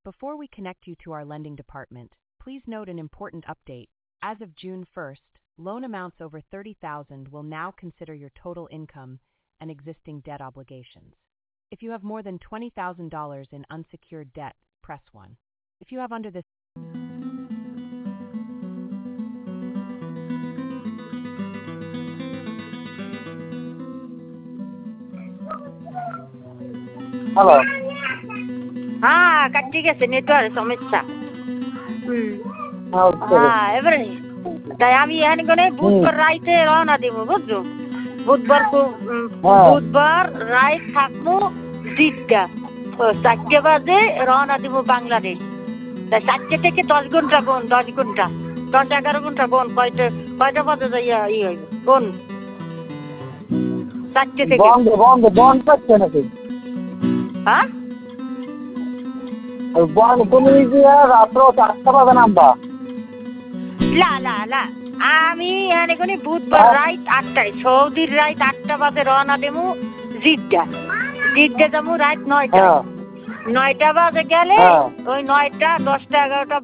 Before we connect you to our lending department, please note an important update. As of June 1st, loan amounts over $30,000 will now consider your total income and existing debt obligations. If you have more than $20,000 in unsecured debt, press 1. If you have under this hello হ্যাঁ কাটি গেছে network সমস্যা হ্যাঁ এবারে তাই আমি এখানে গেলে বুধবার রাইতে রওনা দিব বুঝছো বুধবার রাইত থাকবো 4টা বাজে রওনা দিব বাংলাদেশ তাই 4টে থেকে 10 ঘন্টা কোন 10 ঘন্টা 10-11 ঘন্টা কোন কয়টা বাজে যাইয়া হইব কোন 4টে থেকে বন্ধ করছে নাকি হ্যাঁ তুমি রাত্র 4টা বাজে নামবা না আমি এখানে কোন বুধবার রাত 8টায় সৌদির রাত 8টা বাজে রওনা দেবো জিদ্দা যাবো রাত 9টা 9টা বাজে গেলে ওই 9টা 10টা 11টা